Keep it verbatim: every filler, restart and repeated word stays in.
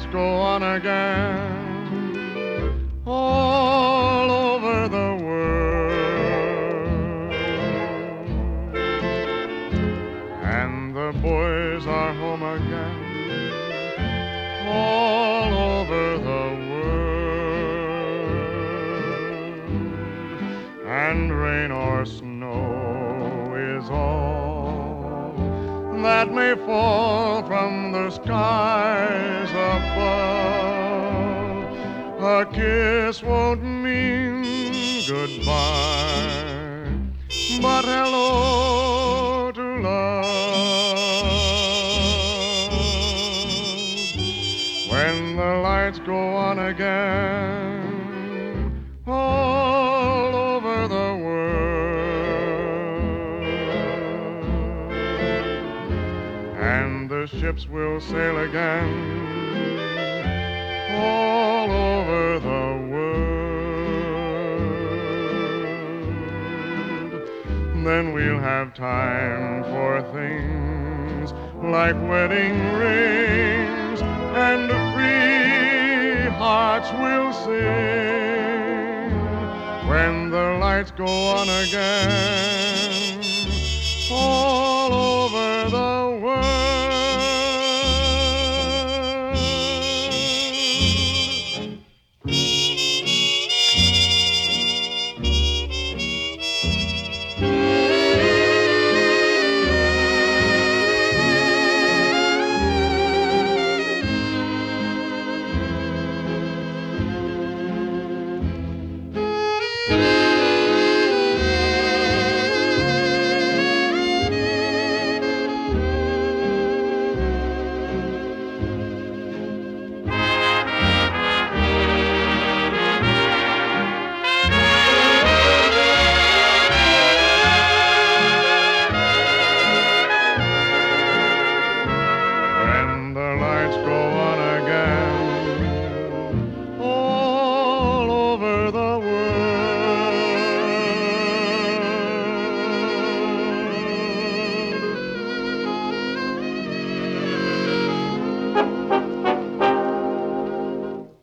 go on again all over the world, and the boys are home again all over the world, and rain or snow is all that may fall from the skies above. A kiss won't mean goodbye, but hello to love. When the lights go on again all over the world, and the ships will sail again all over the world, then we'll have time for things like wedding rings, and free hearts will sing when the lights go on again. Oh,